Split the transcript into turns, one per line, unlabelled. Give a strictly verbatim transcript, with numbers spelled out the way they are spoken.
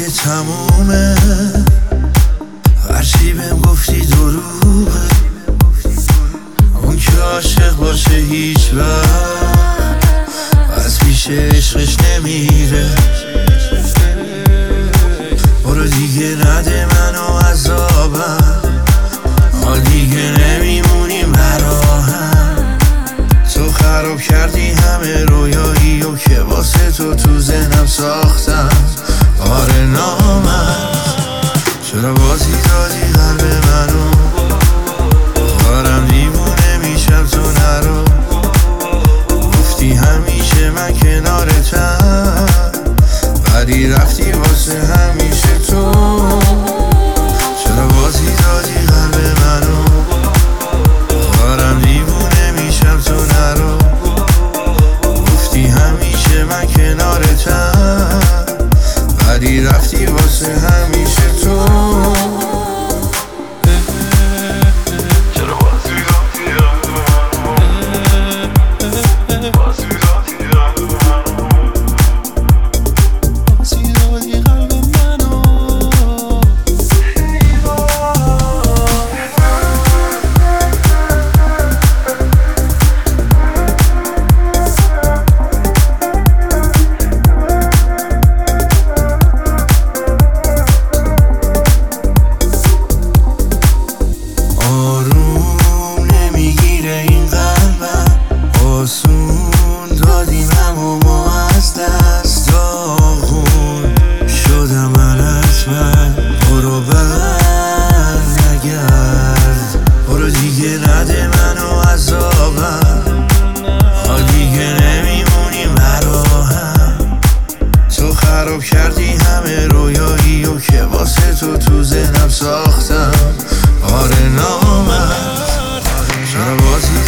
دیگه تمومه، هرچی بهم گفتی دروغه. اون که عاشق باشه هیچ وقت از پیش عشقش نمیره. برو دیگه نده منو عذابم، ما دیگه نمیمونیم براهم. تو خراب کردی همه رویایی و که واسه تو تو ذهنم ساختم. آره نامرد، چرا بازی دادی قلب منو؟ دارم دیوونه میشم تو نرو. گفتی همیشه من کنارتم، ولی رفتی واسه همیشه تو. چرا بازی دادی قلب منو؟ دارم دیوونه میشم تو نرو. گفتی همیشه من کنارتم، ولی رفتی واسه همیشه تو. خراب کردی همه رویایی و که واسه تو تو ذهنم ساختم. آره نامرد، چرا بازی